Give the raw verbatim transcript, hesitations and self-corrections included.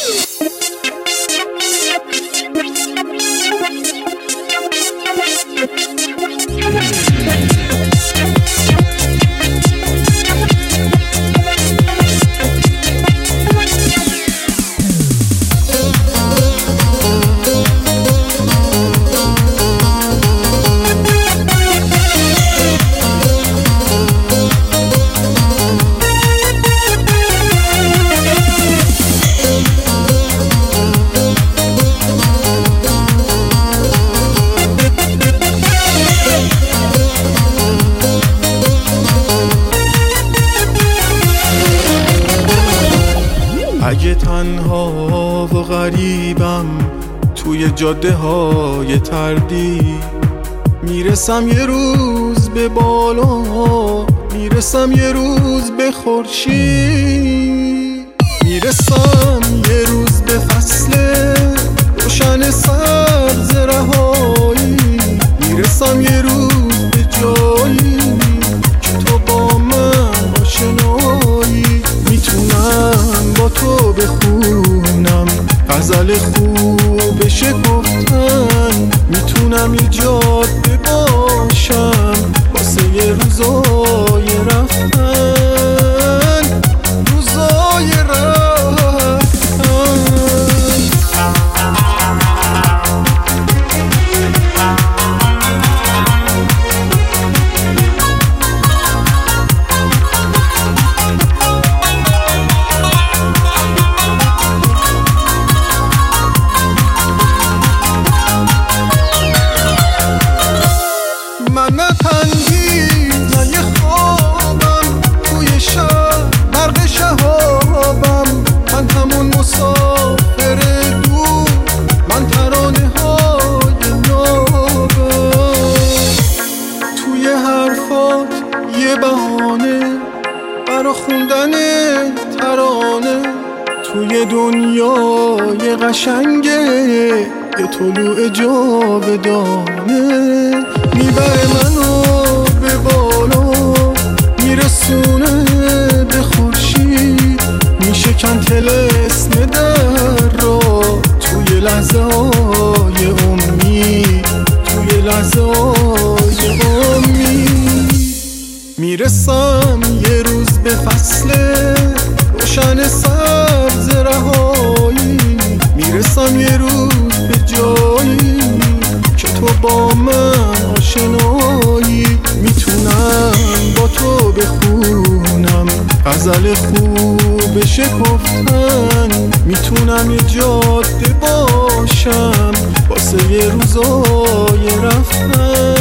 اگه تنها و غریبم توی جاده های تردی، میرسم یه روز به بالا، میرسم یه روز به خورشید، میرسم یه روز به فصل روشن سبز رهایی، میرسم یه روز به جایی که تو با من آشنایی. میتونم با تو بخونم غزل خوب شکفتن، میتونم ایجاد باشم واسه یه روزای رفتن، روزای رفتن. من نه تنگی نه یه خوابم توی شب برق شهابم، من همون مسافر دور، من ترانه های نابم. توی حرفات یه بهانه برا خوندن ترانه، توی دنیای قشنگه یه طلوع جاودانه، میبره منو به بالا، میرسونه به خورشید، میشکن طلسم در را توی لحظه های امید، توی لحظه های امید. میرسم یه روز به فصل روشن سبز رهایی، میرسم یه روز به جایی که تو با من آشنایی. میتونم با تو بخونم غزل خوب شکفتن، میتونم یه جاده باشم واسه یه روزای رفتن.